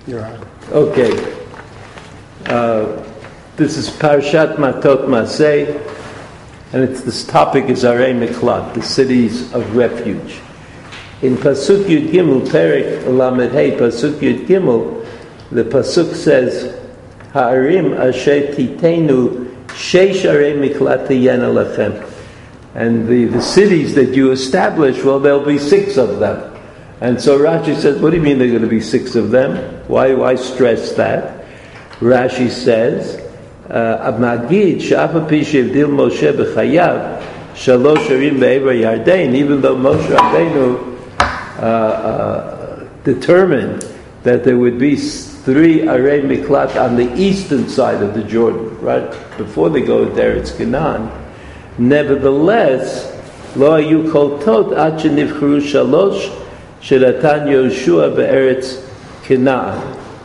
Your Honor. Okay. This is Parashat Matot Maseh, and this topic is Arei Miklat, the cities of refuge. In Pasuk Yud Gimel, Perek Lamed Hey, Pasuk Yud Gimel, the Pasuk says, Ha'arim asher titenu sheish Arei Miklat tiyena lachem. And the cities that you establish, well, there'll be 6 of them. And so Rashi says, what do you mean there are going to be 6 of them? Why stress that? Rashi says, Magid she'afapi she'avdil Moshe b'chayav shalosh arim be'ever Yarden, even though Moshe Rabbeinu determined that there would be 3 Arei Miklat on the eastern side of the Jordan, right, before they go to Eretz Canaan. Nevertheless, lo hayu koltot ad shenivcharu shalosh shenatan Yoshua be'eretz Canaan.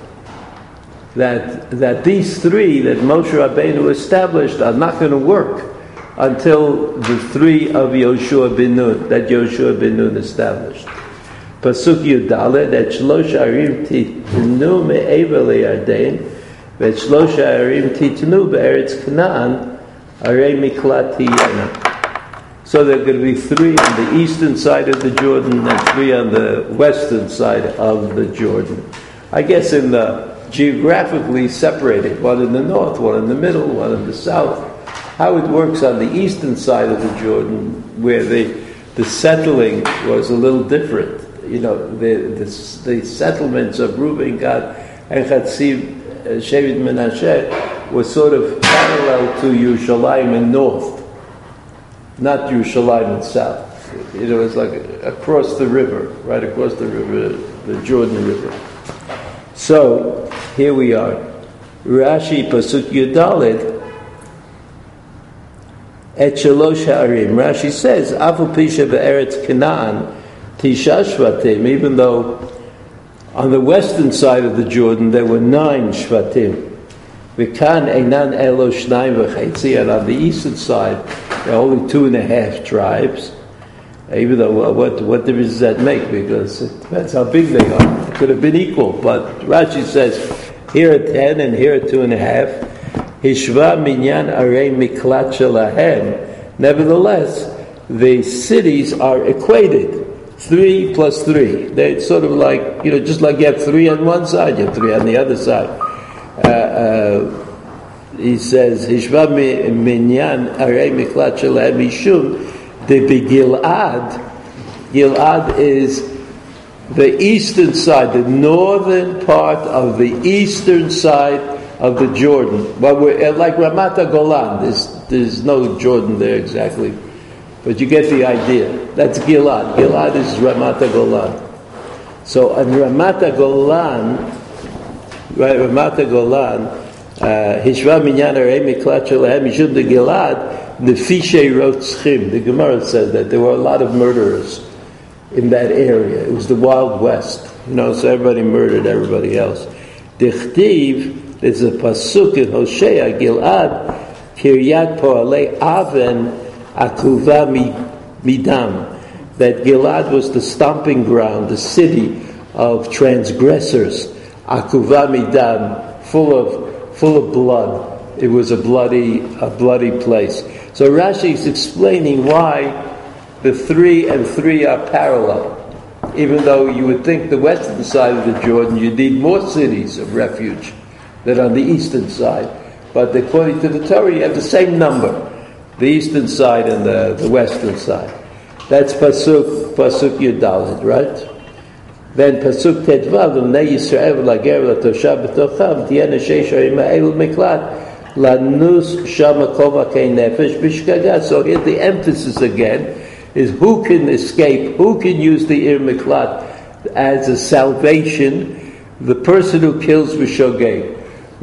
That these 3 that Moshe Rabbeinu established are not going to work until the 3 of Yoshua ben Nun, that Yoshua ben Nun established. Pasuk Yudale, that Shlosh Arim titnu me'ever le'Yarden, that Shlosh Arim titnu be'eretz Canaan, Arei Miklat tiyena. So there are going to be 3 on the eastern side of the Jordan and 3 on the western side of the Jordan. I guess in the geographically separated, one in the north, one in the middle, one in the south. How it works on the eastern side of the Jordan, where the settling was a little different. You know, the settlements of Reuben, Gad, and Chatziv, Shevet Menashe was sort of parallel to Yerushalayim in north, not Yerushalayim in south. You know, it's like across the river, right across the river, the Jordan River. So, here we are. Rashi Pasuk Yudalid Et Shalosh Ha'arim. Rashi says, Afu Pisha Be'eretz Canaan Tisha Shvatim, even though on the western side of the Jordan there were 9 Shvatim. V'kan Einan Elo Shnayim V'chetzi, and on the eastern side there are only 2.5 tribes. Even though, what difference does that make? Because it depends how big they are. It could have been equal, but Rashi says, here are 10 and here are 2.5. Hishva minyan arei miklat shelahem. Nevertheless, the cities are equated. 3 plus 3. They're sort of like, just like you have 3 on one side, you have 3 on the other side. He says, Hishva minyan arei miklat shelahem mishum de begilad. Gilad is the eastern side, the northern part of the eastern side of the Jordan. But we're like Ramat HaGolan. There's no Jordan there exactly, but you get the idea. That's Gilad. Gilad is Ramat HaGolan. So on Ramat HaGolan, right, Ramat HaGolan, Hishva minyan arei miklat shelahem mishum de Gilad, nefishei rotzchim. The Gemara says that there were a lot of murderers in that area. It was the Wild West, so everybody murdered everybody else. Dichtiv is a pasuk in Hosea, Gilad, Kiryat Poalei Aven Akuva Midam, that Gilad was the stomping ground, the city of transgressors, Akuva Midam, full of blood. It was a bloody place. So Rashi is explaining why the 3 and 3 are parallel. Even though you would think the western side of the Jordan, you need more cities of refuge than on the eastern side. But according to the Torah, you have the same number, the eastern side and the western side. That's Pasuk Yudalid, right? Then Pasuk Tedvav, L'nei Yisrael L'ger L'toshav B'tocham, Tiena Sheish Arim Ha'el Miklat, Lanus Shama Kova Kei Nefesh B'shkagat. So here the emphasis again is who can escape, who can use the Ir Miklat as a salvation, the person who kills B'shogeg.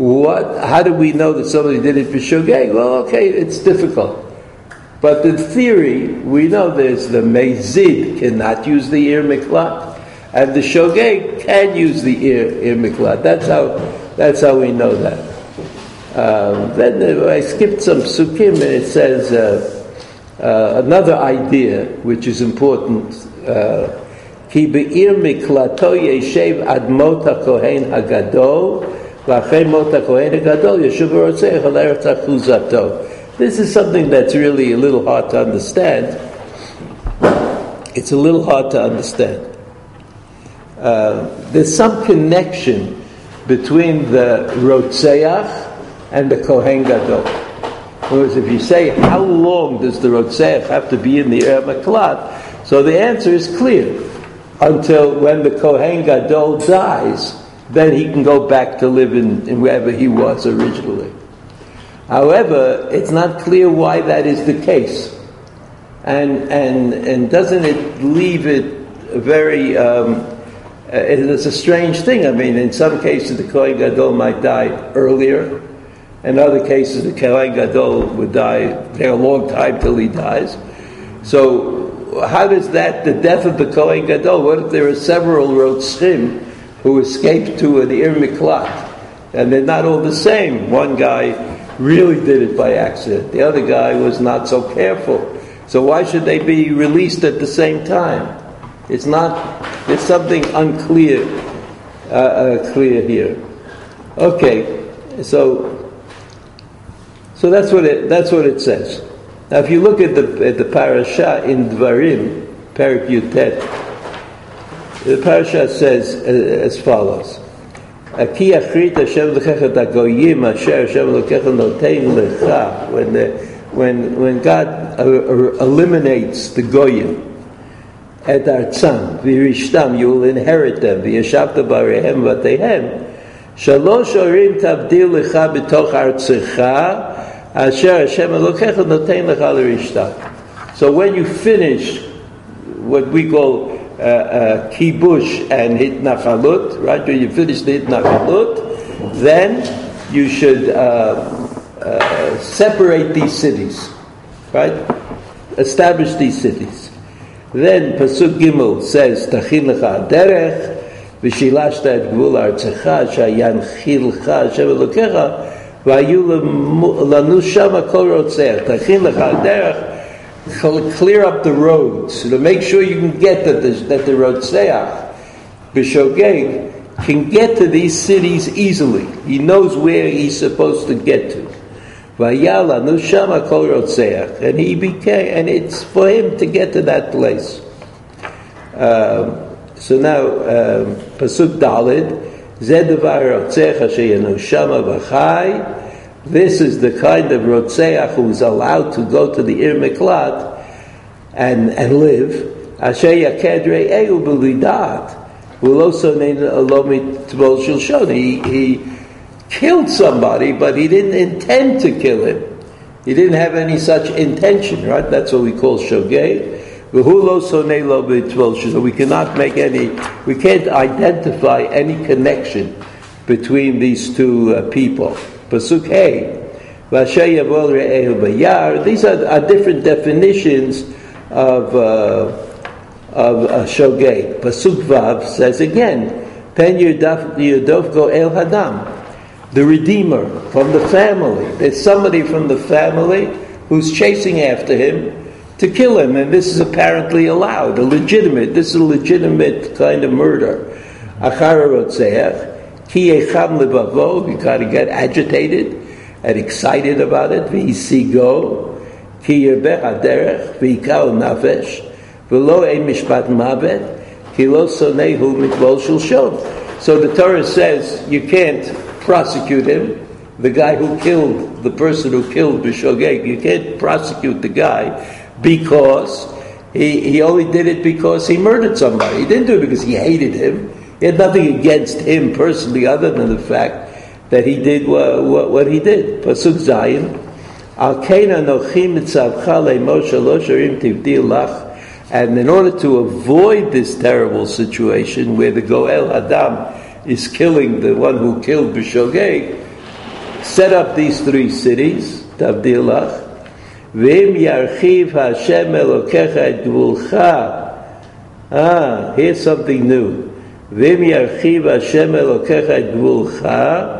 How do we know that somebody did it B'shogeg? Well, okay, it's difficult. But in theory, we know there's the Mezid cannot use the Ir Miklat, and the Shogeg can use the Ir Miklat. That's how we know that. Then I skipped some psukim, and it says another idea which is important כי בעיר מקלטו ישב עד מות הכהן הגדול, ואחרי מות הכהן הגדול ישוב הרוצח על ארץ אחוזתו. This is something that's really a little hard to understand. It's a little hard to understand. There's some connection between the Rotzeach and the Kohen Gadol. Whereas if you say, how long does the Rotzeach have to be in the Ir Miklat? So the answer is clear. Until when the Kohen Gadol dies, then he can go back to live in wherever he was originally. However, it's not clear why that is the case. And doesn't it leave it very... it's a strange thing. I mean, in some cases the Kohen Gadol might die earlier. In other cases the Kohen Gadol would die a long time till he dies. So how does that, the death of the Kohen Gadol, what if there are several Rotzchim who escaped to an Ir Miklat? And they're not all the same. One guy really did it by accident. The other guy was not so careful. So why should they be released at the same time? It's not, there's something unclear clear here. Okay, so that's what it says. Now, if you look at the parasha in Dvarim, Perek Yutet, the parasha says as follows: Ki achrit Hashem lechecha et hagoyim asher Hashem lechecha notein lecha. When God eliminates the goyim et artzam v'rishtam, you will inherit them. V'yashavta barehem v'tehem. Shalosh orim tavdil lecha b'toch artzecha. So when you finish what we call kibush and hitnachalut, right? When you finish the hitnachalut, then you should separate these cities, right? Establish these cities. Then Pasuk Gimel says, Tachin lecha derech, v'shilashta et gvul artzecha, shayanchilcha Hashem Elokecha, clear up the roads to make sure you can get that the Rotzeach B'Shogeg can get to these cities easily. He knows where he's supposed to get to. And he became, and it's for him to get to that place. So now Pasuk Dalid. This is the kind of Rotzeach who is allowed to go to the Ir Miklat and live. He killed somebody, but he didn't intend to kill him. He didn't have any such intention, right? That's what we call shogeg. So we cannot we can't identify any connection between these two people. Pasuk Hey, these are different definitions of shogeg. Pasuk Vav says again, Pen Yudov Go El Hadam, the Redeemer from the family. There's somebody from the family who's chasing after him to kill him, and this is apparently allowed. This is a legitimate kind of murder. Achar Rotzeach, ki echam levavo, you gotta get agitated and excited about it. V'isigo, ki yerbech haderech, v'ikal nafesh, v'lo ein mishpat mavet, ki lo sonehu mitvol shulshon. So the Torah says you can't prosecute him, the guy who killed, the person who killed B'Shogeg, you can't prosecute the guy because he only did it because he murdered somebody. He didn't do it because he hated him. He had nothing against him personally other than the fact that he did what he did. Pasuk Zayin, Al kein anochi mitzavcha le'mo shalosh orim tivdil lach. And in order to avoid this terrible situation where the Goel Hadam is killing the one who killed B'Shogeg, set up these 3 cities, Tavdil lach. V'im yarchiv Hashem Elokecha et gvulcha. Here's something new. V'im yarchiv Hashem Elokecha et gvulcha.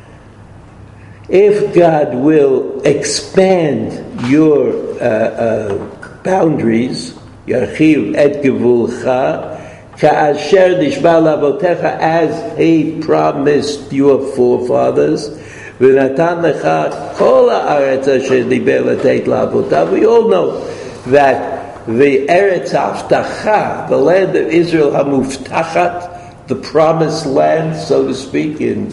If God will expand your boundaries, yarchiv et gvulcha, Ka'asher nishba la'avotecha, as he promised your forefathers. V'natan lecha kol ha'aretz asher diber l'teit la'avotav. We all know that the Eretz Haftacha, the land of Israel, Hamuftachat, the promised land, so to speak, in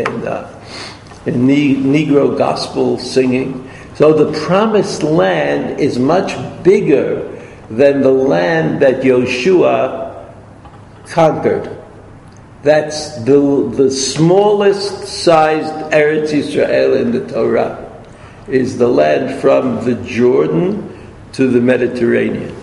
Negro gospel singing. So the promised land is much bigger than the land that Yoshua conquered. That's the smallest sized Eretz Yisrael in the Torah, is the land from the Jordan to the Mediterranean.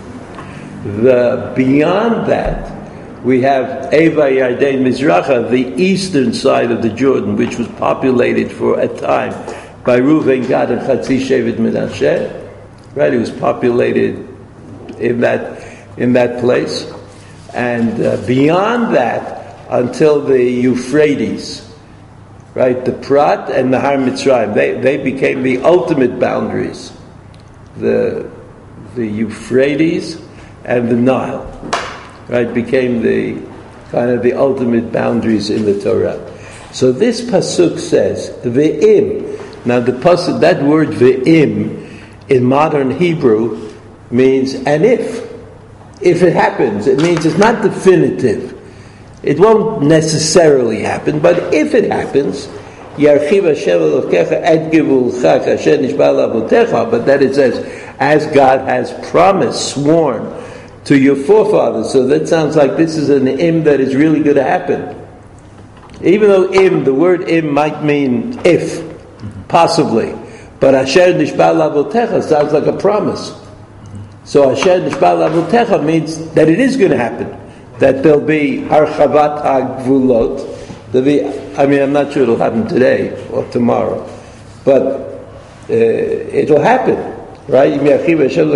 Beyond that, we have Eva Yarden Mizracha, the eastern side of the Jordan, which was populated for a time by Reuven, Gad, and Chatzi Shevet Menashe. Right, it was populated in that place, and beyond that, until the Euphrates, right, the Prat and the Har Mitzrayim, they became the ultimate boundaries. The Euphrates and the Nile, right, became the kind of the ultimate boundaries in the Torah. So this pasuk says ve'im. Now the pasuk, that word ve'im in modern Hebrew means and if it happens, it means it's not definitive. It won't necessarily happen, but if it happens, Yarchiv Hashem Elokecha et Givulcha Kasher Nishba La'avotecha, but that it says, as God has promised, sworn to your forefathers. So that sounds like this is an im that is really going to happen. Even though the word im might mean if, possibly, but Asher Nishba La'avotecha sounds like a promise. So Asher Nishba La'avotecha means that it is going to happen, that there'll be Harchavat HaGvulot. I'm not sure it'll happen today or tomorrow, but it'll happen. Right? If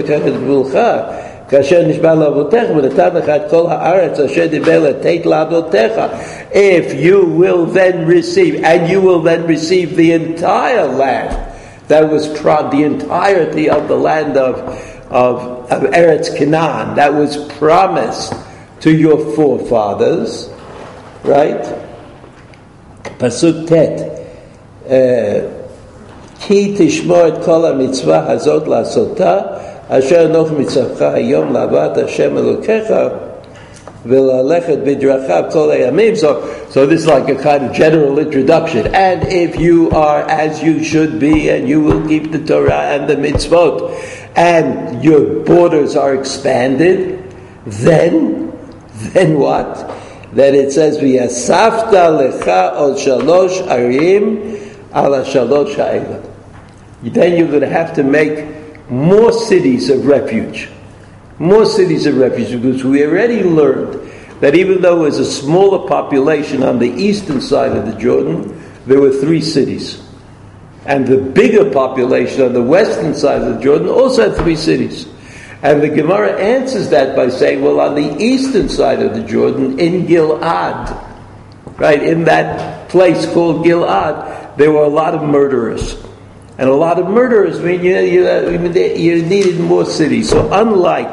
you will then receive, and you will then receive the entire land, that was the entirety of the land of Eretz Canaan, that was promised to your forefathers, right? Pasuk Tet. Ki tishmor et kol ha-mitzvah hazot la'asota, asher anoch mitzavcha hayom la'avat Hashem Elokecha v'la'alechet b'drachav kol hayamim. So this is like a kind of general introduction. And if you are as you should be, and you will keep the Torah and the mitzvot, and your borders are expanded, then what? Then it says, v'yasafta lecha od shalosh arim ala shalosh ha'elat. Then you're going to have to make more cities of refuge. More cities of refuge, because we already learned that even though there was a smaller population on the eastern side of the Jordan, there were 3 cities. And the bigger population on the western side of the Jordan also had 3 cities. And the Gemara answers that by saying, well, on the eastern side of the Jordan, in Gilad, right, in that place called Gilad, there were a lot of murderers. And a lot of murderers mean you needed more cities. So unlike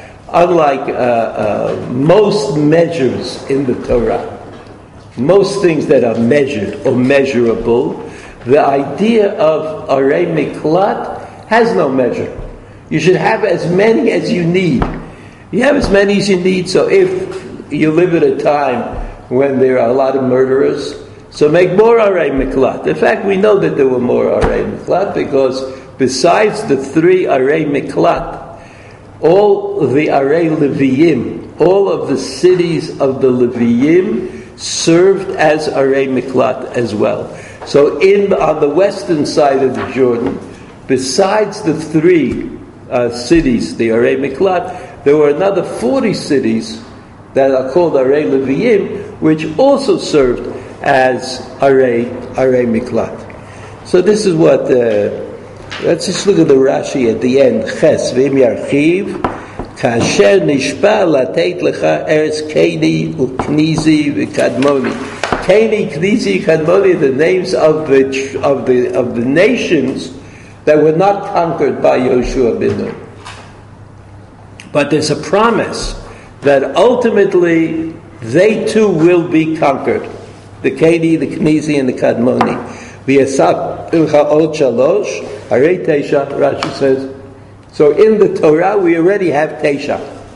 most measures in the Torah, most things that are measured or measurable, the idea of Arei Miklat has no measure. You should have as many as you need. You have as many as you need, so if you live at a time when there are a lot of murderers, so make more Arei Miklat. In fact, we know that there were more Arei Miklat because besides the 3 Arei Miklat, all the Arei Leviim, all of the cities of the Leviim served as Arei Miklat as well. So on the western side of the Jordan, besides the 3 cities, the Arei Miklat, there were another 40 cities that are called Arei Leviim, which also served as Arei Miklat. So this is what, let's just look at the Rashi at the end. Ches, v'im yarchiv, kasher nishpa lateit lecha eretz Keni u'knizi v'kadmoni. Keni, Knizi, Kadmoni, the names of the nations that were not conquered by Yoshua ben Nun. But there's a promise that ultimately they too will be conquered. The Kedi, the Knizi, and the Kadmoni. V'yasap ilcha od shalosh, harei teisha, Rashi says. So in the Torah we already have teisha.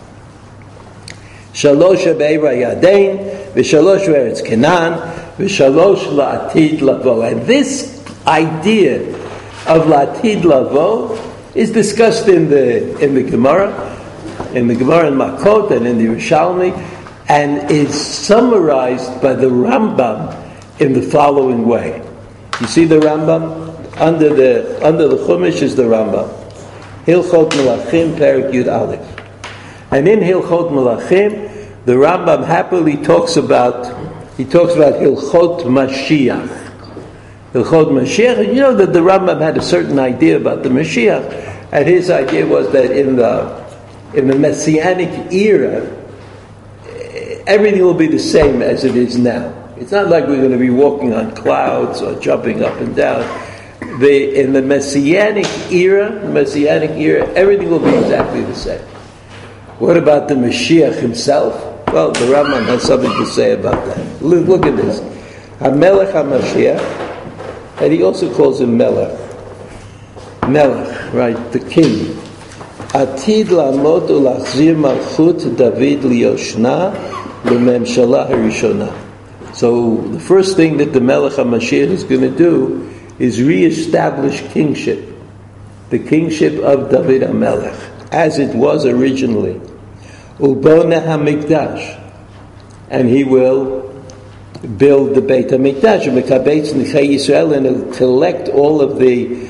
Shalosh be'era yadein, v'shalosh eretz Canaan, v'shalosh la'atid lavo. And this idea of la'atid lavo is discussed in the Gemara, in Makot and in the Yerushalmi, and is summarized by the Rambam in the following way. You see the Rambam under the Chumash is the Rambam, Hilchot Melachim Perek Yud Aleph, and in Hilchot Melachim the Rambam happily talks about Hilchot Mashiach. Hilchot Mashiach, and you know that the Rambam had a certain idea about the Mashiach, and his idea was that in the Messianic era, everything will be the same as it is now. It's not like we're going to be walking on clouds or jumping up and down. In the Messianic era, everything will be exactly the same. What about the Mashiach himself? Well, the Rambam has something to say about that. Look at this. HaMelech HaMashiach, and he also calls him Melech. Melech, right, the king. Atid la'amod u'lachzir malchut David liyoshna l'memshala harishona. So the first thing that the Melech HaMashiach is going to do is reestablish kingship, the kingship of David HaMelech, as it was originally. Ubona HaMikdash, and he will build the Beit HaMikdash, Mekabetz Nechei Yisrael, and he'll collect all of the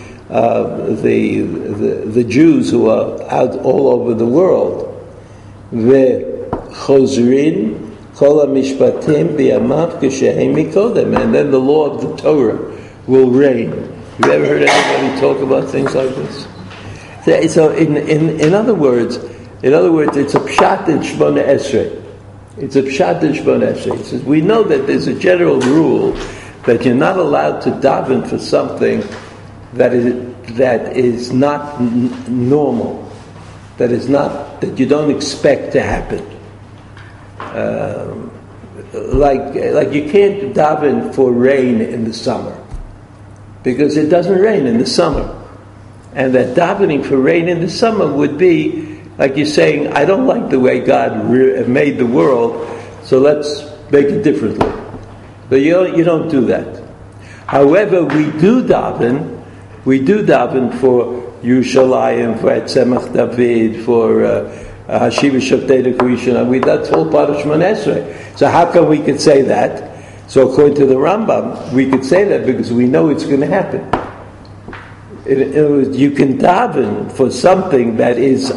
Jews who are out all over the world. V'chozrin kol hamishpatim b'yamav k'shehem mikodem, and then the law of the Torah will reign. Have you ever heard anybody talk about things like this? So, in other words, it's a pshat in Shmona Esrei. It's a pshat in Shmona Esrei. It says we know that there's a general rule that you're not allowed to daven for something that is not normal, that you don't expect to happen. Like you can't daven for rain in the summer because it doesn't rain in the summer, and that davening for rain in the summer would be like you're saying, I don't like the way God made the world, so let's make it differently. But you don't do that. However, we do daven for Yerushalayim, for Etzemach David, for Hashiva Shavtei Kurishon. That's all part of Shemona Esrei. So how come we could say that? So according to the Rambam, we could say that because we know it's going to happen. You can daven for something that is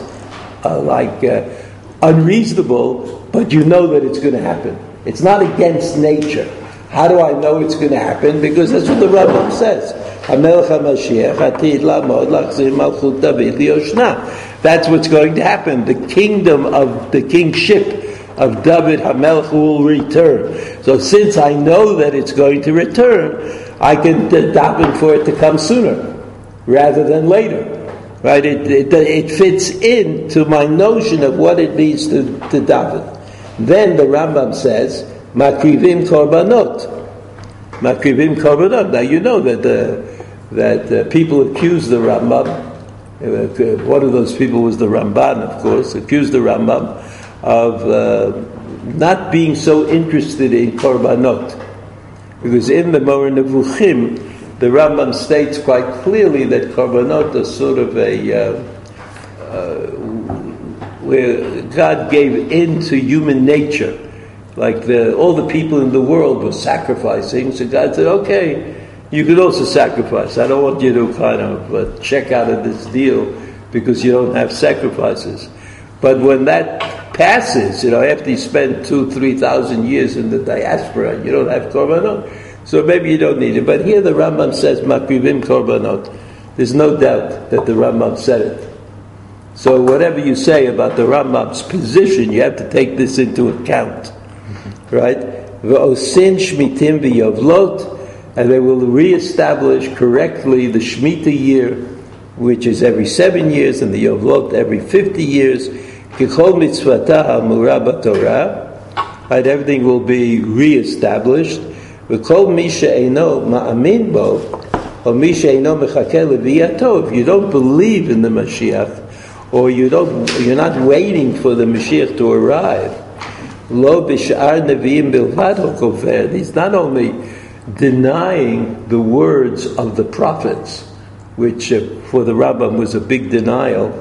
unreasonable, but you know that it's going to happen. It's not against nature. How do I know it's going to happen? Because that's what the Rambam says. That's what's going to happen. The kingship of David HaMelech will return. So since I know that it's going to return, I can daven for it to come sooner rather than later. Right? It fits into my notion of what it means to daven. Then the Rambam says, Makrivim korbanot. Makrivim korbanot. Now you know that people accuse the Rambam. One of those people was the Ramban, of course. Accused the Rambam of not being so interested in korbanot, because in the Moreh Nevuchim, the Rambam states quite clearly that korbanot is sort of where God gave in to human nature. Like all the people in the world were sacrificing, so God said, okay, you could also sacrifice. I don't want you to kind of check out of this deal because you don't have sacrifices. But when that passes, after you spend 2,000-3,000 years in the diaspora, you don't have korbanot. So maybe you don't need it. But here the Rambam says, Makrivim korbanot. There's no doubt that the Rambam said it. So whatever you say about the Rambam's position, you have to take this into account. Right? V'osin shmitim v'yavlot, and they will reestablish correctly the Shemitah year, which is every 7 years, and the Yavlot every 50 years. K'chol mitzvata ha'amura b'Torah, right, everything will be reestablished. V'kol mi she'eino ma'amin bo, or mi she'eino mechakeh leviyato, if you don't believe in the Mashiach, or you're not waiting for the Mashiach to arrive, lo b'sh'ar nevi'im bilvad hokofer, he's not only denying the words of the prophets, which for the Rambam was a big denial,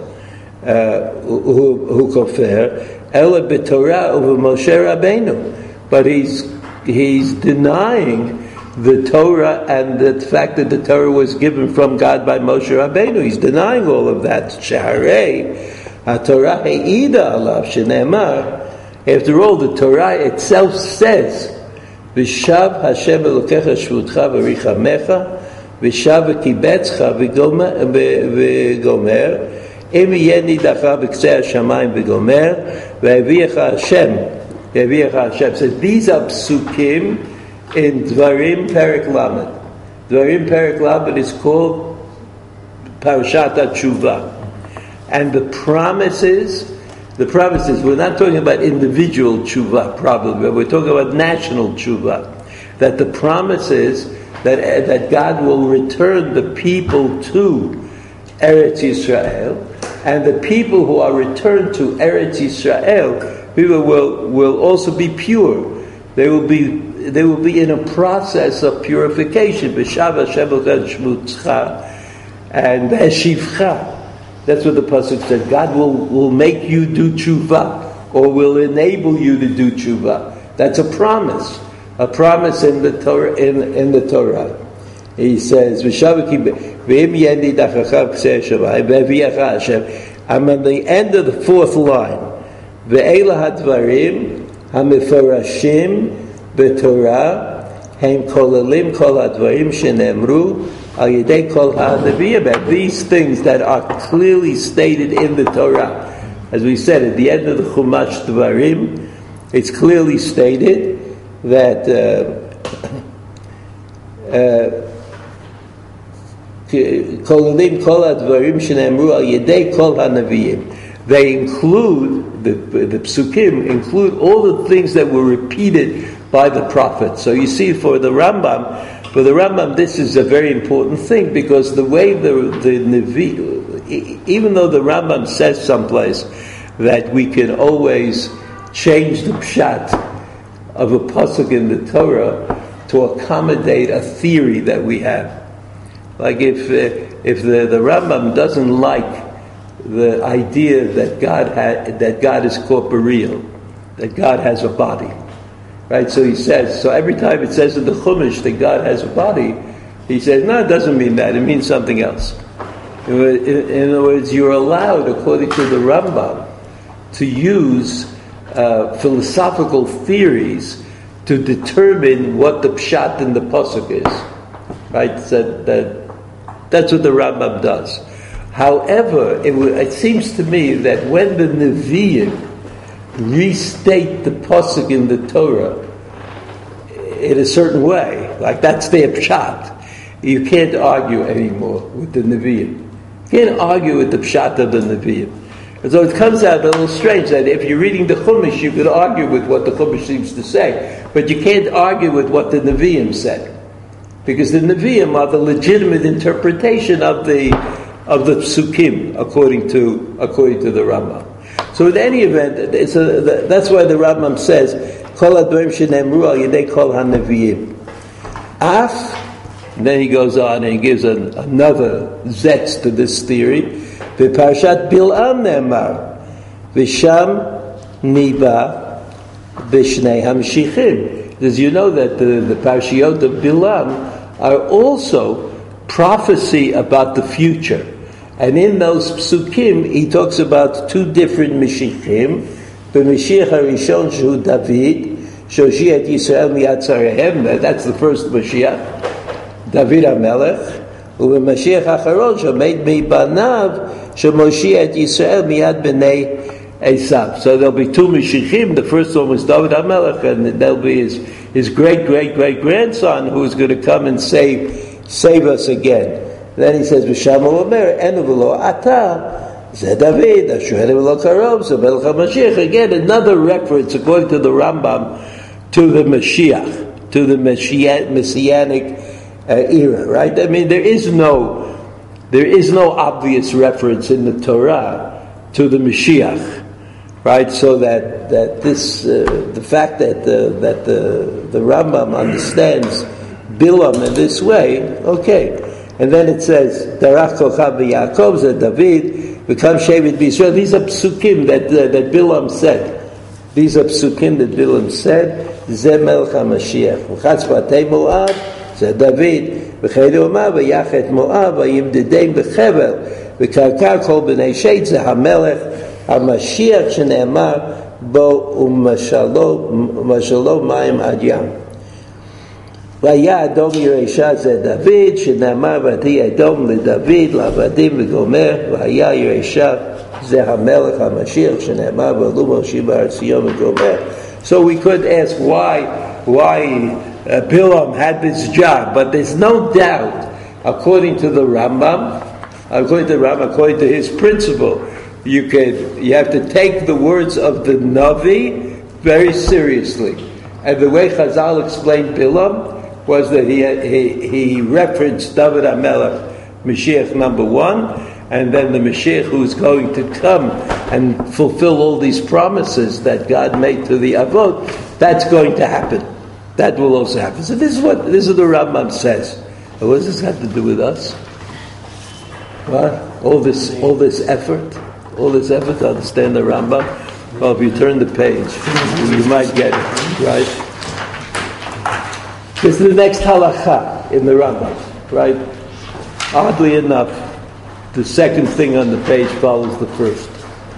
hu kofer, ela b'Torah uva Moshe Rabbeinu, but he's denying the Torah and the fact that the Torah was given from God by Moshe Rabbeinu. He's denying all of that. Sheharei haTorah he'ida alav shene'emar. After all, the Torah itself says, "V'shav Hashem Elokecha shvutcha v'richamecha, v'shav v'kibetzcha v'gomer, im yeh nidacha b'ktzei hashamayim v'gomer, v'yaviecha Hashem." Says these are psukim in Dvarim Perek Lamed. Dvarim Perek Lamed is called Parashat HaTshuvah, and the promises, we're not talking about individual tshuva probably, but we're talking about national tshuva, that the promises that God will return the people to Eretz Yisrael, and the people who are returned to Eretz Yisrael, people will also be pure. They will be in a process of purification. B'shav Hashem shmutzcha and b'eshivcha. That's what the pasuk said. God will make you do tshuva, or will enable you to do tshuva. That's a promise in the Torah. In the Torah, He says, I'm on the end of the fourth line. Ve'ela hadvarim hamifarashim b'Torah hem kolalim kol hadvarim shenemru al yedei kol ha'naviyim. These things that are clearly stated in the Torah, as we said at the end of the Chumash Dvarim, it's clearly stated that kolalim kol hadvarim shenemru al yedei kol ha'naviyim. They include, the psukim include all the things that were repeated by the prophets. So you see, for the Rambam, this is a very important thing, because the way the Nevi, even though the Rambam says someplace that we can always change the pshat of a pasuk in the Torah to accommodate a theory that we have. Like if the Rambam doesn't like the idea that God is corporeal, that God has a body, right? So he says, so every time it says in the Chumash that God has a body, he says, no, it doesn't mean that, it means something else. In other words, you're allowed, according to the Rambam, to use philosophical theories to determine what the pshat in the pasuk is, right? So that's what the Rambam does. However, it seems to me that when the Nevi'im restate the pasuk in the Torah in a certain way, like that's their pshat, you can't argue anymore with the Nevi'im. You can't argue with the pshat of the Nevi'im. And so it comes out a little strange that if you're reading the Chumash, you could argue with what the Chumash seems to say, but you can't argue with what the Nevi'im said, because the Nevi'im are the legitimate interpretation of the psukim, according to the Rambam. So in any event, that's why the Rambam says, Kol hadvarim shenemru al yedei kol haneviim. Af, and then he goes on and he gives another zetz to this theory. V'parashat Bil'am ne'emar, v'sham niba b'shnei hamshichim. As you know that the parashiyot of Bil'am are also prophecy about the future. And in those psukim, he talks about two different Mashiachim. The Mashiach HaRishon, Shehu David, Shoshi et Yisrael miyad tzarehem, that's the first Mashiach, David HaMelech. And the Mashiach HaCharon, Shomed Mibanav, Shemoshi et Yisrael miyad b'nei Esav. So there'll be two Mashiachim. The first one was David HaMelech, and there'll be his great-great-great-grandson who is going to come and save us again. Then he says, "V'shamo omer enu v'lo ata Zeh David, Asher Lo Karov, so Melech HaMashiach. Again, another reference, according to the Rambam, to the Mashiach, to the Messianic era, right? I mean, there is no obvious reference in the Torah to the Mashiach, right? So that this the fact that the Rambam understands Bilam in this way, okay. And then it says, Darach Kochav v'Yaakov, Zeh David, V'kam Shevet b'Yisrael. These are psukim that Bilam said. These are psukim that Bilam said, Zeh Melech HaMashiach. V'chatz Batei Moab, Zeh David, V'chei Moab, V'yachet Moab, V'yimdedeim B'chevel, V'karkar Kol B'nei Shet, Zeh HaMelech HaMashiach, Shene'emar, Bo Umashalo Mayim Ad Yam. והיה אדום ירשע זה דוד, שנאמר ותהי אדום לדוד, לעבדים וגומר, והיה ירשע זה המלך המשיח, שנאמר ועלו מלכים בהר ציון וגומר. So we could ask why Bilam had this job, but there's no doubt, according to the Rambam, according to his principle, you have to take the words of the Navi very seriously. And the way Chazal explained Bilam was that he referenced David HaMelech, Mashiach number one, and then the Mashiach who's going to come and fulfill all these promises that God made to the Avot. That's going to happen. That will also happen. So this is what the Rambam says. What does this have to do with us? What? All this effort to understand the Rambam. Well, if you turn the page, you might get it, right? This is the next halacha in the Rambam, right? Oddly enough, the second thing on the page follows the first.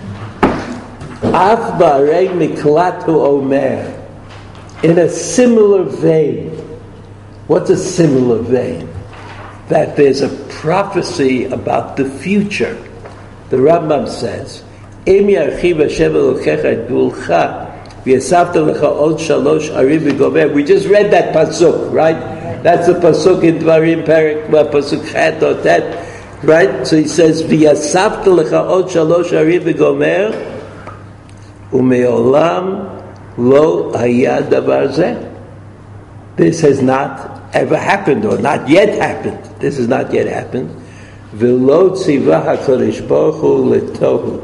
Af ba'arei miklatu omer. In a similar vein. What's a similar vein? That there's a prophecy about the future. The Rambam says, Im yarchiv Hashem Elokecha et gvulcha, we just read that pasuk, right? That's the pasuk in Dvarim Perek, pasuk chet or tet, right? So he says, "V'yasavta lecha od shalosh arim v'gomer, umeolam lo haya davar zeh." This has not ever happened, or not yet happened. This has not yet happened. V'lo tzivah HaKadosh Baruch Hu letohu.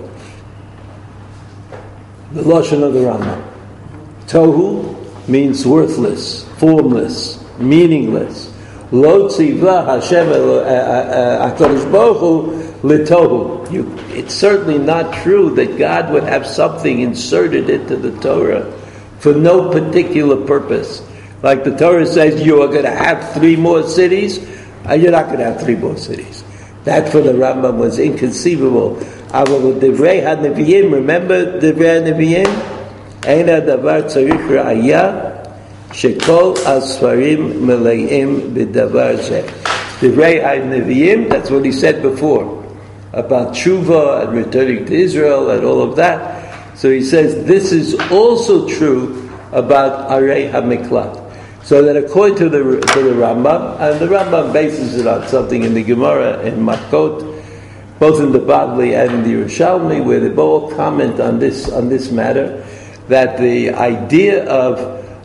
The Lashon of the Rambam. Tohu means worthless, formless, meaningless. Lo tzivah Hashem HaKadosh Baruch Hu letohu. It's certainly not true that God would have something inserted into the Torah for no particular purpose. Like the Torah says, you are going to have 3 more cities, and you're not going to have 3 more cities. That for the Rambam was inconceivable. Remember Divrei HaNevi'im? Ein hadavar tzarich ra'aya shekol asfarim meleim b'davar zeh. Divrei HaNevi'im, that's what he said before, about tshuva and returning to Israel and all of that. So he says this is also true about Arei HaMiklat. So that according to the Rambam, and the Rambam bases it on something in the Gemara in Makot, both in the Bavli and in the Yerushalmi, where they both comment on this matter, that the idea of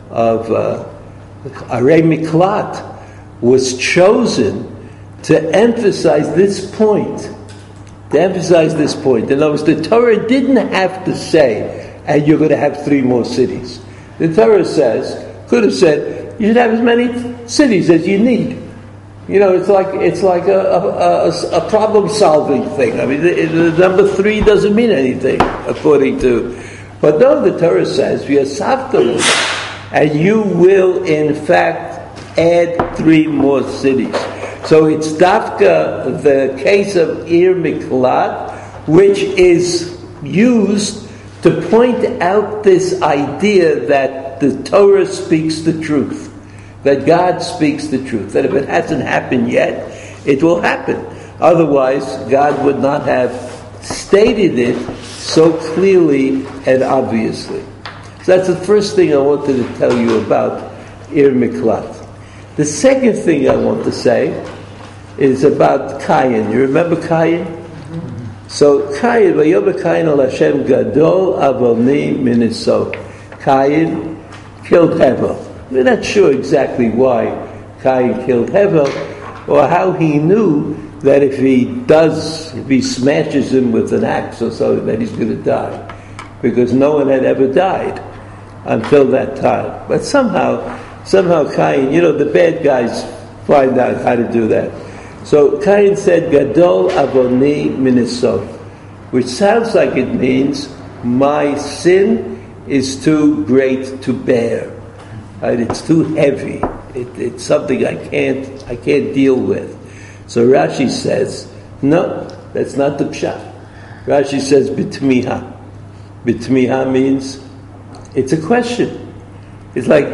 Arei Miklat was chosen to emphasize this point. In other words, the Torah didn't have to say, and you're going to have 3 more cities. The Torah could have said, you should have as many cities as you need. You know, it's like a problem-solving thing. I mean, the number 3 doesn't mean anything, according to. But no, the Torah says, "V'yasavta," and you will, in fact, add 3 more cities. So it's dafka, the case of Ir Miklat, which is used to point out this idea that the Torah speaks the truth, that God speaks the truth, that if it hasn't happened yet, it will happen. Otherwise, God would not have stated it so clearly and obviously. So that's the first thing I wanted to tell you about Ir Miklat. The second thing I want to say is about Cain. You remember Cain? So Cain, Vayomer Cain al Hashem Gadol Avoni Miniso. Cain killed Hevel. We're not sure exactly why Cain killed Hevel, or how he knew that if he smashes him with an axe or something, that he's going to die, because no one had ever died until that time. But somehow Cain, the bad guys find out how to do that. So Cain said, Gadol Avoni Miniso, which sounds like it means my sin is too great to bear. Right? It's too heavy. It's something I can't deal with. So Rashi says, no, that's not the pshat. Rashi says, B'tmiha. B'tmiha means it's a question. It's like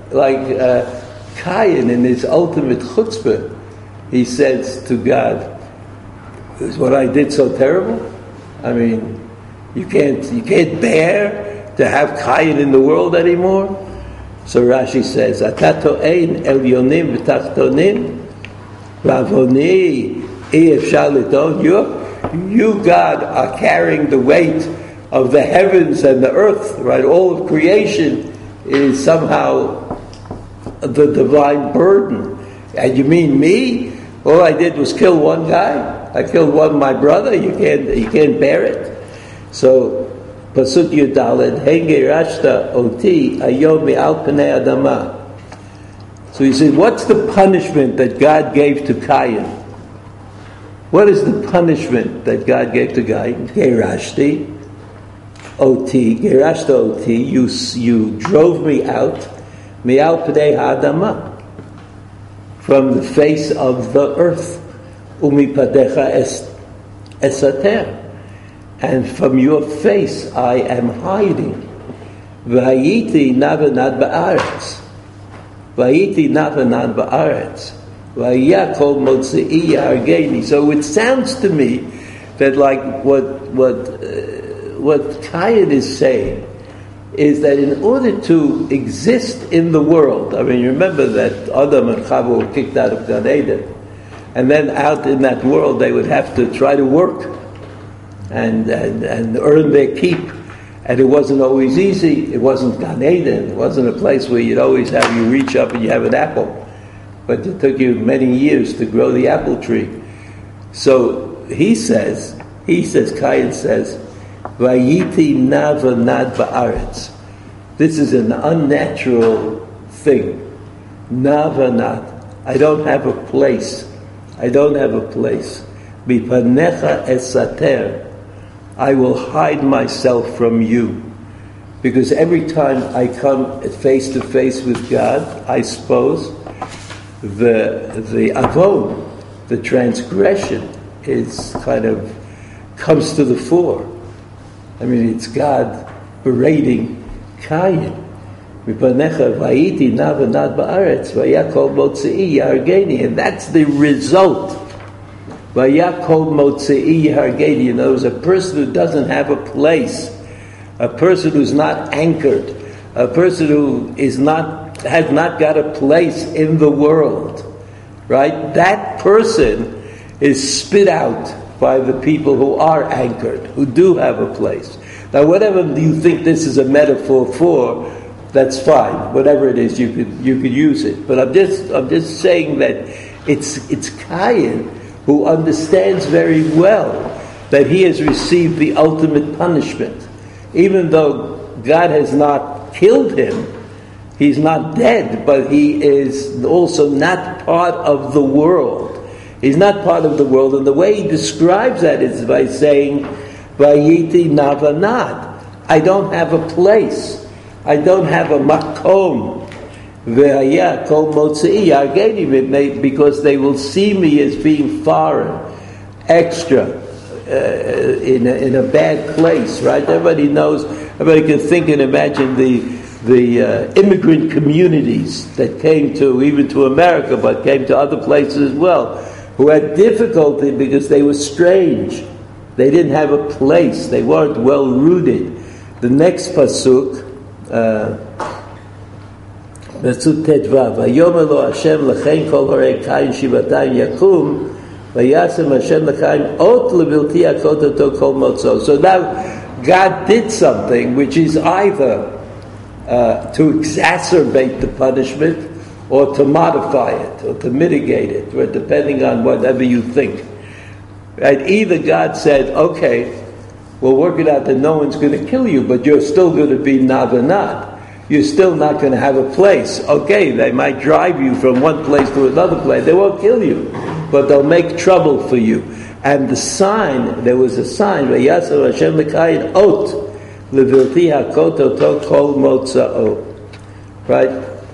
Cain in his ultimate chutzpah. He says to God, "Is what I did so terrible? I mean, you can't bear to have Cain in the world anymore." So Rashi says, "Ata to'ein elyonim v'tachtonim v'avoni efshar liton." You God are carrying the weight of the heavens and the earth, right? All of creation is somehow the divine burden. And you mean me? All I did was kill one guy. I killed my brother. You can't bear it. So Pasuk Yudaled, Henge Rashta Oti Ayom Me'al Pnei Adama. So he said, what's the punishment that God gave to Cain? What is the punishment that God gave to Cain? Gerashta Oti, you drove me out, Me'al Pnei Adama, from the face of the earth. Umipadecha esater. And from your face I am hiding. V'hayiti navanad ba'aretz. V'hayiti navanad ba'aretz. V'haya kol motzei yargeni. So it sounds to me that like what Cain is saying is that in order to exist in the world, I mean, remember that Adam and Chava were kicked out of Gan Eden, and then out in that world they would have to try to work and earn their keep, and it wasn't always easy. It wasn't Gan Eden. It wasn't a place where you'd always have you reach up and you have an apple, but it took you many years to grow the apple tree. So Cain says, Vayiti navanad ba'aretz. This is an unnatural thing. Navanad. I don't have a place. Mipanecha esater. I will hide myself from you. Because every time I come face to face with God, I suppose the avon, the transgression, is kind of comes to the fore. I mean, it's God berating Cain. And that's the result. You know, is a person who doesn't have a place, a person who's not anchored, a person who has not got a place in the world, right? That person is spit out by the people who are anchored, who do have a place. Now, whatever you think this is a metaphor for, that's fine. Whatever it is, you could use it. But I'm just saying that it's Cain who understands very well that he has received the ultimate punishment, even though God has not killed him. He's not dead, but he is also not part of the world. He's not part of the world, and the way he describes that is by saying, Vayiti navanad. I don't have a place. I don't have a makom. Ve'haya kol motzei yargeni, because they will see me as being foreign, extra, in a bad place, right? Everybody can think and imagine the immigrant communities that came even to America, but came to other places as well, who had difficulty because they were strange. They didn't have a place. They weren't well rooted. The next pasuk, pasuk Tetvav, Vayomer lo Hashem lechein kol horei Kain shivatayim yakum Vayasem Hashem l'chaim ot levilti hakot oto kol motzo. So now God did something which is either to exacerbate the punishment or to modify it or to mitigate it, or depending on whatever you think. Right? Either God said, okay, we'll work it out that no one's going to kill you, but you're still going to be navanat. You're still not going to have a place. Okay, they might drive you from one place to another place. They won't kill you, but they'll make trouble for you. And the sign, there was a sign, Vayaser Hashem l'kayin ot levilti hakot oto kol motza'o. Right?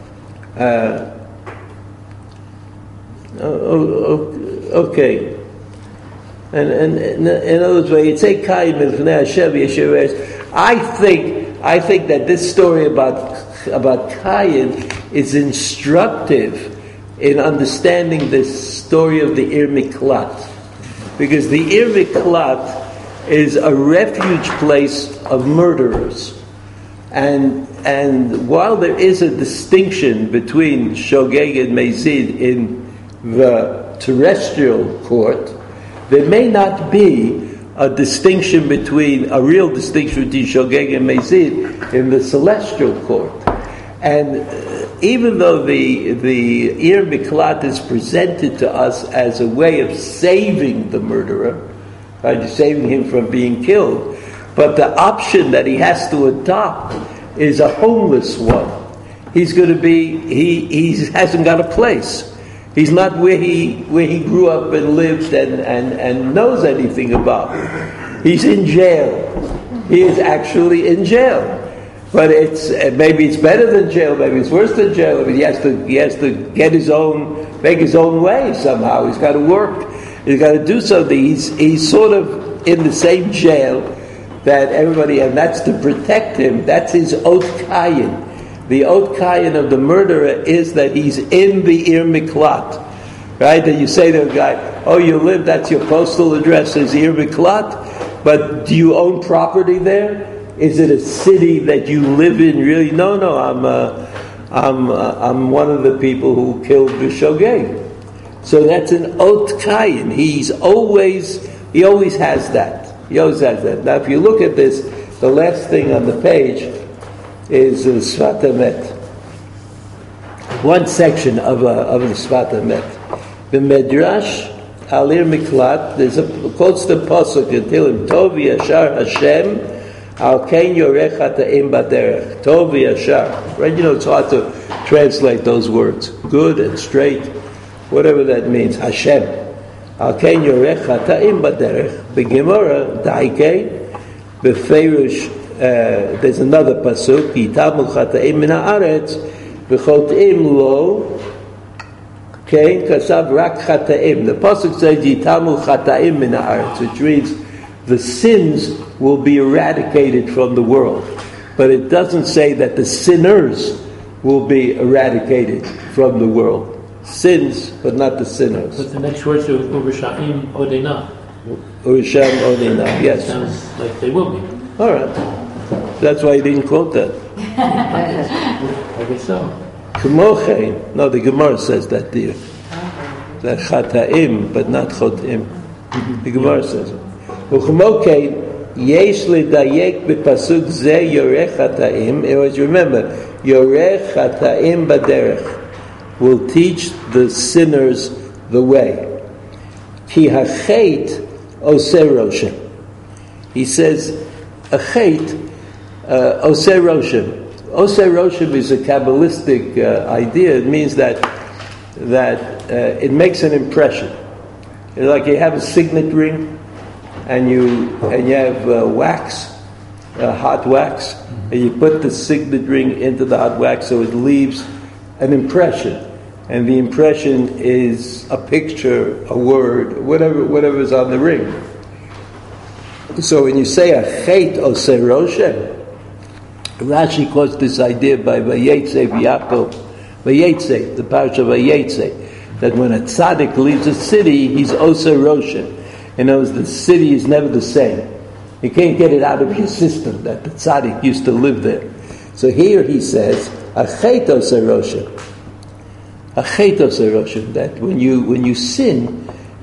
Okay. And in other words, when you say Kaim Mifnei Hashem Yeshiv, I think that this story about Kain is instructive in understanding this story of the Ir Miklat, because the Ir Miklat is a refuge place of murderers, and while there is a distinction between Shogeg and Mezid in the terrestrial court, there may not be a real distinction between Shogeg and Mezid in the celestial court. And even though the Ir Miklat is presented to us as a way of saving the murderer, right, saving him from being killed, but the option that he has to adopt is a homeless one. He's going to be, he hasn't got a place. He's not where he grew up and lived and knows anything about. He's in jail. He is actually in jail. But maybe it's better than jail. Maybe it's worse than jail. I mean, he has to make his own way somehow. He's got to work. He's got to do something. He's sort of in the same jail that everybody, and that's to protect him. That's his Ot Kayin. The Ot Kayin of the murderer is that he's in the Ir Miklat, right? And you say to a guy, "Oh, you live? That's your postal address is Ir Miklat, but do you own property there? Is it a city that you live in? Really? No. I'm one of the people who killed the Shogeg." So that's an Ot Kayin. He always has that. He always has that. Now, if you look at this, the last thing on the page is the Sfat Emet. One section of the Sfat Emet. The Medrash Alir Miklat, quotes the Pasuk in Tehillim, Tov Yashar Hashem, Al Ken Yorech Hata'im Baderech. Tov Yashar. Right? It's hard to translate those words. Good and straight, whatever that means. Hashem. Al Ken Yorech Hata'im Baderech. The Gemara, Daike, Befeirush, there's another pasuk, Yitamu Chata'im min haaretz, v'chotim lo, kein kasav rak Chata'im. The pasuk says Yitamu Chata'im min haaretz, which means the sins will be eradicated from the world. But it doesn't say that the sinners will be eradicated from the world. Sins, but not the sinners. But the next words are Urisha'im Odena. Urisha'im Odena, yes. Sounds like they will be. All right. That's why he didn't quote that. I guess so. K'mochein. No, the Gemara says that there. That Chata'im, but not Chotim. The Gemara says it. U'k'mochein, yesh lidayek b'pasuk zeh yorech Chata'im. Remember, yorech Chata'im baderech will teach the sinners the way. Ki hachet oseh roshem. He says, a chait, Oseh Roshem. Oseh Roshem is a Kabbalistic idea. It means that it makes an impression. It's like you have a signet ring, and you have wax, hot wax, and you put the signet ring into the hot wax, so it leaves an impression, and the impression is a picture, a word, whatever is on the ring. So when you say a chet oseh roshem, Rashi quotes this idea by Vayetze V'Yaakov, Vayetze, the parish of Vayetze, that when a tzaddik leaves a city, he's oseh roshem. In other words, the city is never the same. You can't get it out of your system that the tzaddik used to live there. So here he says, a chet oseh roshem. A chet oseh roshem, that when you sin,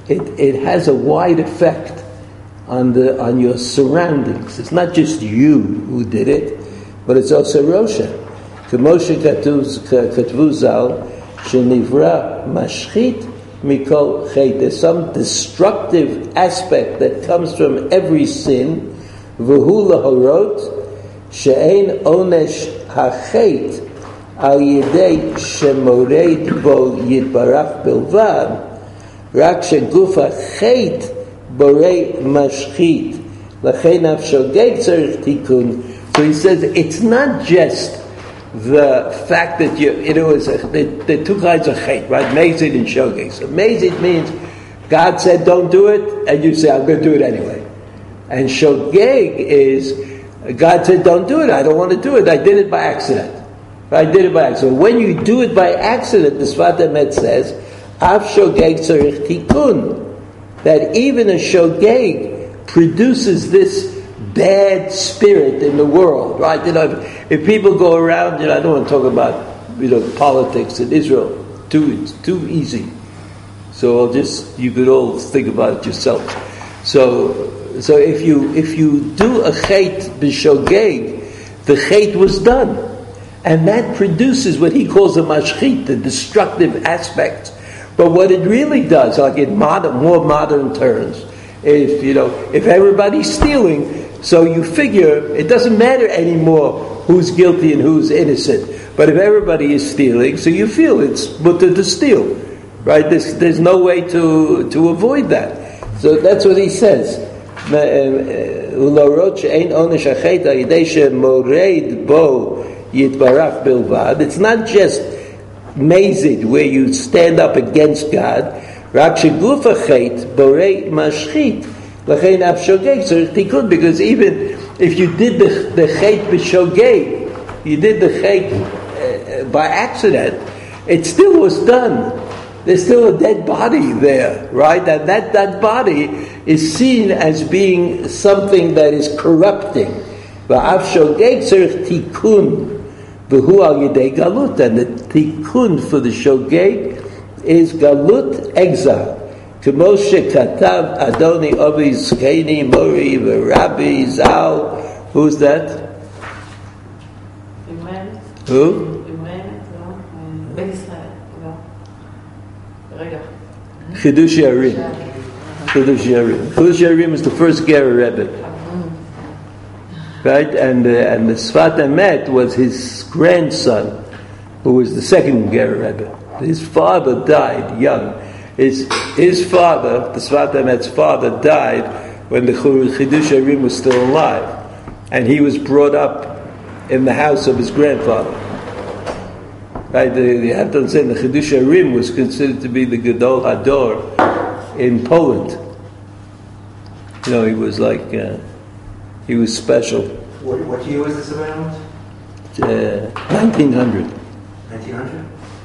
it has a wide effect on your surroundings. It's not just you who did it, but it's also Rosha. K'moshe katvu zal shenivra mashchit mikol chet. There's some destructive aspect that comes from every sin. V'hu lahorot she'ein onesh hachet al yidei shemored bo yitbarach bilvad rak sheguf hachet borei mashchit lachein af shogeg tzarich tikun. So he says it's not just the fact that the two kinds of chet, right? Mazid and shogeg. So mazid means God said don't do it, and you say I'm going to do it anyway. And shogeg is God said don't do it. I don't want to do it. I did it by accident. I did it by accident. When you do it by accident, the Sfat Emet says af shogeg tzarich tikun. That even a shogeg produces this bad spirit in the world, right? If people go around, I don't want to talk about politics in Israel. It's too easy. So you could all think about it yourself. So if you do a chet b'shogeg, the chet was done, and that produces what he calls a mashchit, the destructive aspect. But what it really does, like in more modern terms, if everybody's stealing, so you figure it doesn't matter anymore who's guilty and who's innocent. But if everybody is stealing, so you feel it's mutter to steal, right? There's no way to avoid that. So that's what he says. It's not just mazid where you stand up against God. Because even if you did the chet b'shogeg, you did the chet by accident, it still was done. There's still a dead body there, right? And that body is seen as being something that is corrupting. V'av shogeg tzarich tikun v'hu al yidei galut, and the tikun for the shogeg is galut, exile. K'moshe katav Adoni Ovi Zkeni Mori v'Rabbi Zal. Who's that? Who? Chidush Yarim. Chidush Yarim is the first Ger Rebbe, right? And the Sfat Emet was his grandson, who was the second Ger Rebbe. His father died young. His father, the Sfat Emet's father, died when the Chidush Yarim was still alive, and he was brought up in the house of his grandfather. Right? You have to understand the Chidush Yarim was considered to be the Gadol Hador in Poland. He was like he was special. What year was this around? 1900. 1900.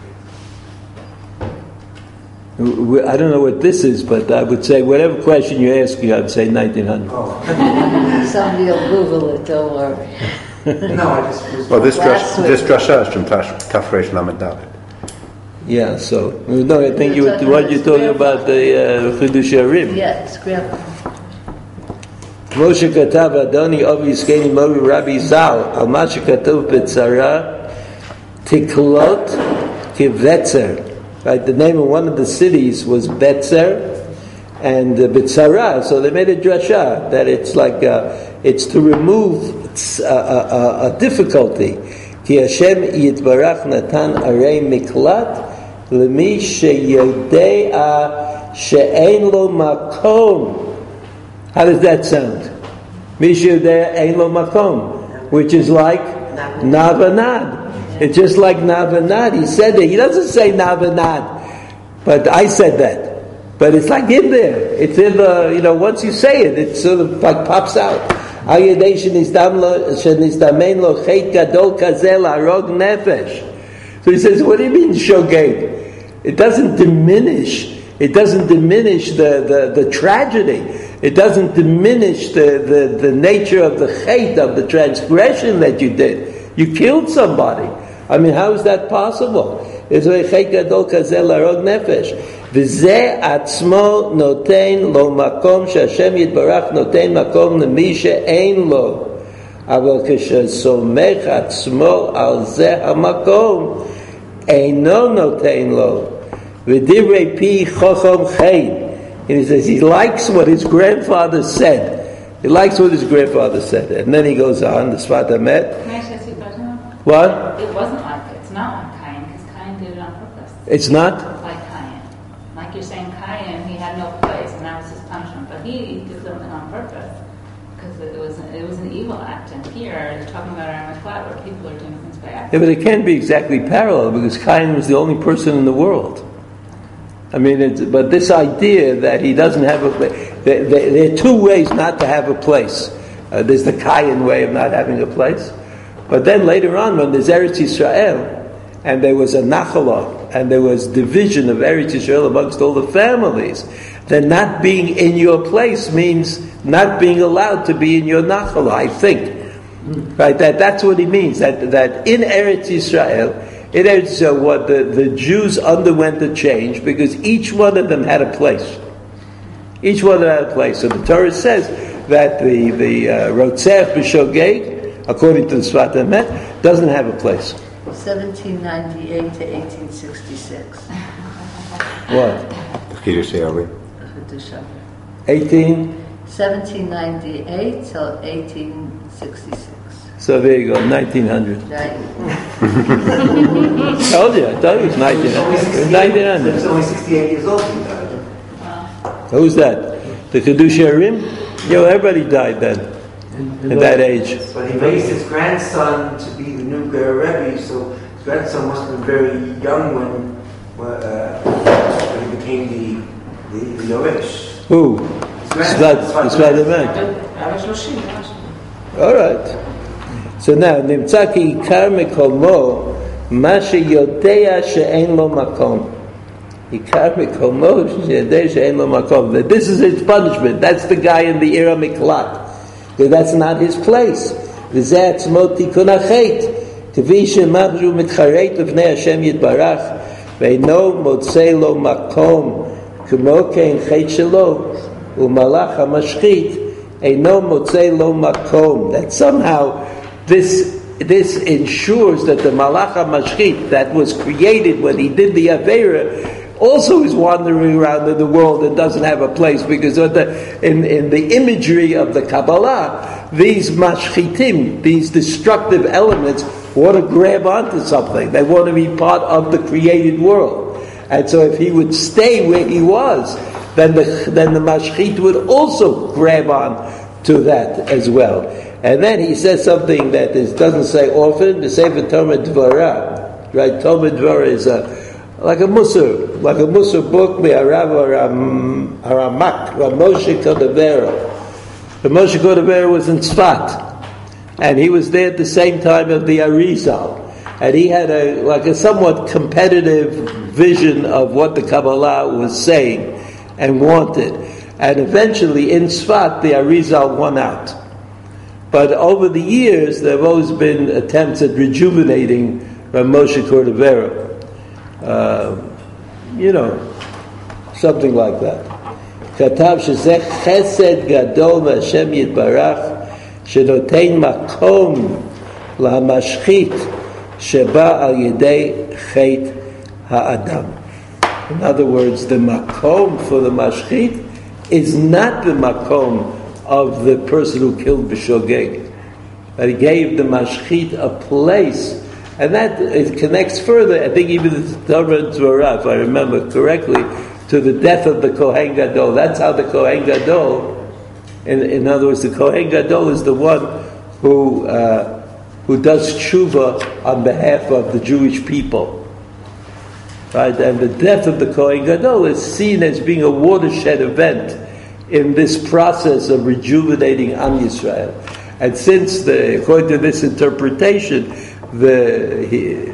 I don't know what this is, but I would say whatever question you ask me, I'd say 1900. Oh. Somebody will Google it, don't worry. No, I just... Well, this drasha is from Tafresh Lamed Dalet. Yeah, so... No, I think you're talking about the Chidush Yarim. Yeah, it's grandpa. Moshe katav Adoni Ovi Zkeni Mori Rabbi Zal al Mashe katuv Betzara Tiklot Kivetzer. Right, the name of one of the cities was Betzer and Betzara, so they made a drasha that it's like it's to remove a difficulty. Ki Hashem Yitbarach Natan Arei Miklat Lemi Sheyodea She'ein Lo Makom. How does that sound? Mi Sheyodea Ein Lo Makom, which is like Navanad. It's just like Navanad. He said it. He doesn't say Navanad, but I said that. But it's like in there. It's in the, once you say it, it sort of like pops out. So he says, what do you mean shogeg? It doesn't diminish. It doesn't diminish the tragedy. It doesn't diminish the nature of the chet, of the transgression that you did. You killed somebody. I mean, how is that possible? It's a chet gadol kazeh larog nefesh. וזה עצמו נותן לו מקום שהשם יתברך נותן מקום למי שאין לו, אבל כשסומך עצמו על זה המקום אינו נותן לו, ודברי פי חכם חן. And he says he likes what his grandfather said. He likes what his grandfather said. And then he goes on, the Sfat Emet. Can I just say something? What? It wasn't like, it's not like Cain, because Cain did it on purpose. It's not? Like Cain. Like you're saying Cain, he had no place, and that was his punishment. But he did something on purpose, because it was an evil act. And here, you're talking about Aaron McLeod, where people are doing things by Yeah, accident. but it can't be exactly parallel because Cain was the only person in the world. I mean, but this idea that he doesn't have a place, there are two ways not to have a place. There's the Cain way of not having a place. But then later on, when there's Eretz Yisrael, and there was a Nachalah, and there was division of Eretz Yisrael amongst all the families, then not being in your place means not being allowed to be in your Nachalah, I think. Right? That's what he means. That in Eretz Yisrael, what the Jews underwent a change because each one of them had a place. Each one of them had a place. So the Torah says that the Rotzech B'Shogeg, according to the Sfat Emet, doesn't have a place. 1798 to 1866. What? Kiddush Yarim. 1798 till 1866. So there you go, 1900. Right. Told you, I thought it was 1900. It was 1900. He was only 68 years old when he died. Who's that? The Kiddush Yarim? Yo, everybody died then, at that age. But he raised his grandson to be the new Ger Rebbe, so his grandson must have been very young when he became the Yoresh. Who? Sfat Emet. All right. So now, נמצא כי עיקר מקומו מה שיודע שאין לו מקום. עיקר מקומו שיודע שאין לו מקום. That this is his punishment. That's the guy in the Ira Miklat. That's not his place. וזה עצמו תיקון החטא. כפי שמחזו מתחרט לפני השם יתברך ואינו מוצא לו מקום כמו כן חטא שלו ומלאך המשחית אינו מוצא לו מקום. That somehow this ensures that the Malach HaMashchit that was created when he did the Aveira also is wandering around in the world and doesn't have a place because in the imagery of the Kabbalah, these Mashchitim, these destructive elements, want to grab onto something. They want to be part of the created world. And so if he would stay where he was, then the Mashchit would also grab on to that as well. And then he says something that doesn't say often, the Sefer Talmud Dvorah. Right? Talmud Dvorah is like a Musar book by Rav Haramak, Rav Moshe Cordovero. Rav Moshe Cordovero was in Tzfat, and he was there at the same time of the Arizal. And he had a somewhat competitive vision of what the Kabbalah was saying and wanted. And eventually in Tzfat, the Arizal won out. But over the years, there have always been attempts at rejuvenating Rav Moshe Cordovero. Something like that. כתב שזה חסד גדול מהשם יתברך שנותן מקום להמשחית שבא על ידי חטא האדם. In other words, the makom for the mashchit is not the makom of the person who killed B'Shogeg. But he gave the mashchit a place. And that it connects further, I think even the Torah Dvorah, if I remember correctly, to the death of the Kohen Gadol. That's how the Kohen Gadol, in other words, the Kohen Gadol is the one who does tshuva on behalf of the Jewish people. Right? And the death of the Kohen Gadol is seen as being a watershed event in this process of rejuvenating Am Yisrael. And since, according to this interpretation, the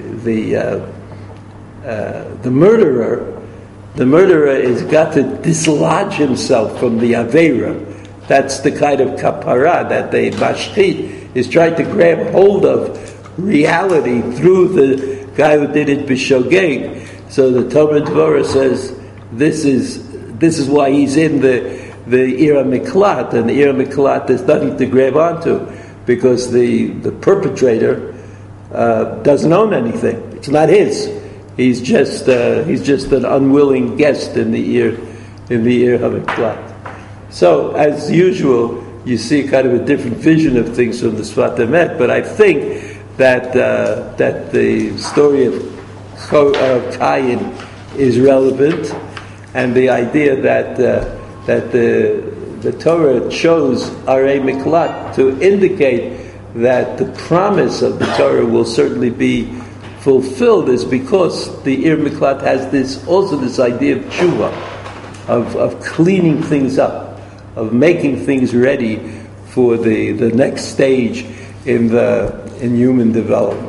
murderer has got to dislodge himself from the Aveira. That's the kind of kapara that the mashchit is trying to grab hold of reality through the guy who did it b'shogeg. So the Talmud Dvorah says this is why he's in the Ira Miklat, and the Ira Miklat there's nothing to grab onto, because the perpetrator doesn't own anything. It's not his. He's just an unwilling guest in the Ira Miklat. So, as usual, you see kind of a different vision of things from the Sfat Emet, but I think that the story of Cain is relevant, and the idea that the Torah chose Arei Miklat to indicate that the promise of the Torah will certainly be fulfilled is because the Ir Miklat has this idea of tshuva, of cleaning things up, of making things ready for the next stage in human development.